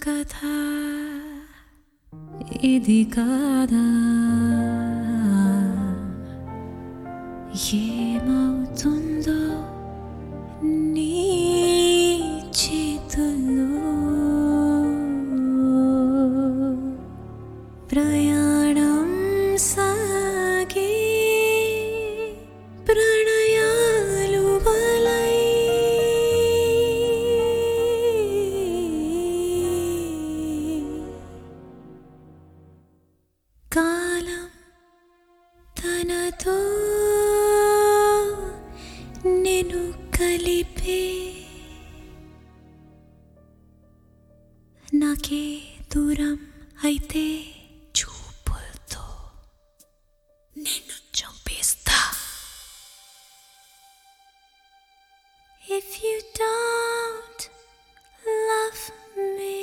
కథ ఇది కాదా ఏమవుతుందో నీ చేతుల్లో ప్రయాణం సాగే ప్రణయాలు వలై కాలం తనతో నేను కలిపే నాకే దూరం అయితే చూపులతో నిన్ను చంపేస్తా. If you don't love me,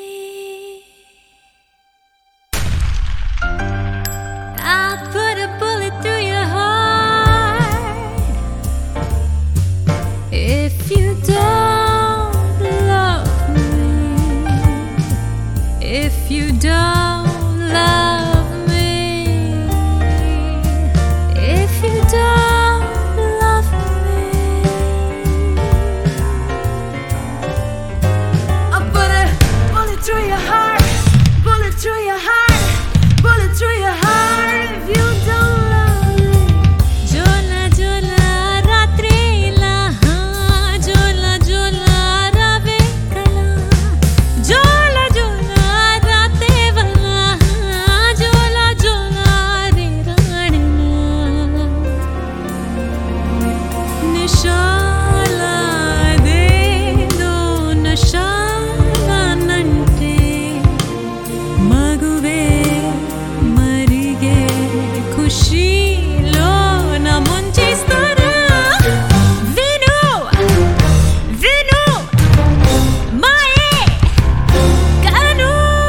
I'll put a bullet through your heart. If you don't love me, if you don't love me, if you don't love me, I'll put a bullet through your heart, bullet through your heart, bullet through your heart. If you don't love me, jola jola ratrela ha, jola jola rave kala, jola jola rate vala ha, jola jola re ranela nishala de do nashala nante maguve marige ఖుషీలో నా ముంచేస్తారా. విను విను మాయే కను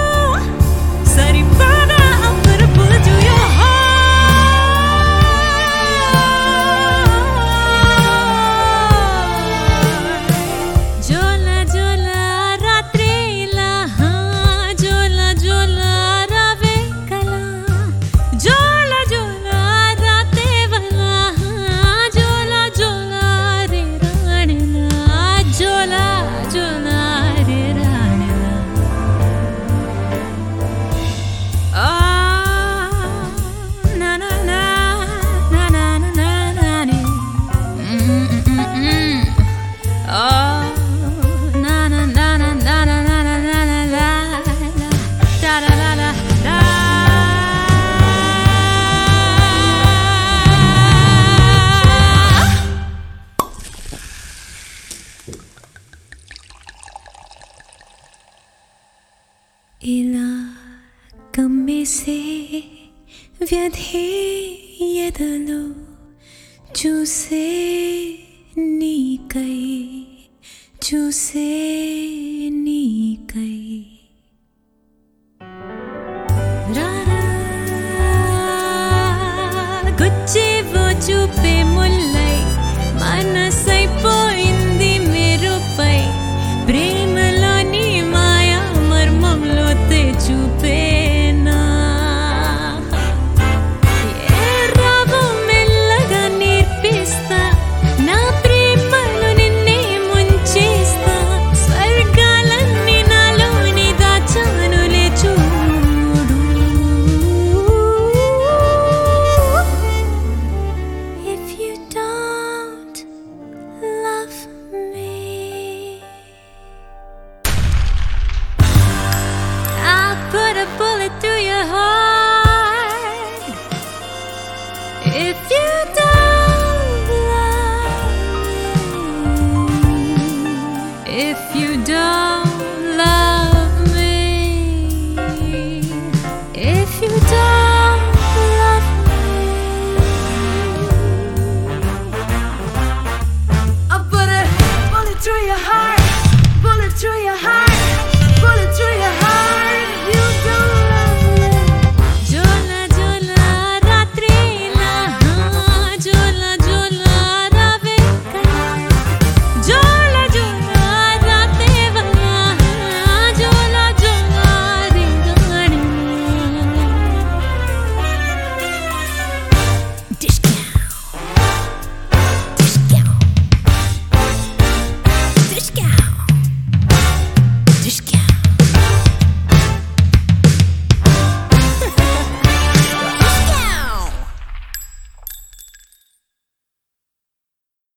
సరిపడా అమరుపులు to your heart. జోలా జోలా రాత్రిలా హా, జోలా జోలా రావే కలా, జోలా జోలా రాతే వలా హా, జోలా జోలా రే రాణిలా, జోలా జోలా రే రాణిలా. ఆ నా నా నా నా నా నా నా నీ. ఆ నా నా నా నా నా నా నా నా నా నా లా లా డా డా లా లా లా. ఇలా కమ్మేసే వ్యధే ఎదలో చూసే నీకై, చూసే నీకై రారా గుచ్చేవో చూపే ముల్లై మనసైపోయింది మెరుపై, ప్రేమలోని మాయా మర్మంలో తే చూపేనా. ఏ రావో మెల్లగా నేర్పిస్తా, నా ప్రేమలో నిన్నే ముంచేస్తా, స్వర్గాలన్నీ నాలోని దాచానులే చూడు. If you don't love me, I'll put a bullet through your heart. If you don't love me, if you don't love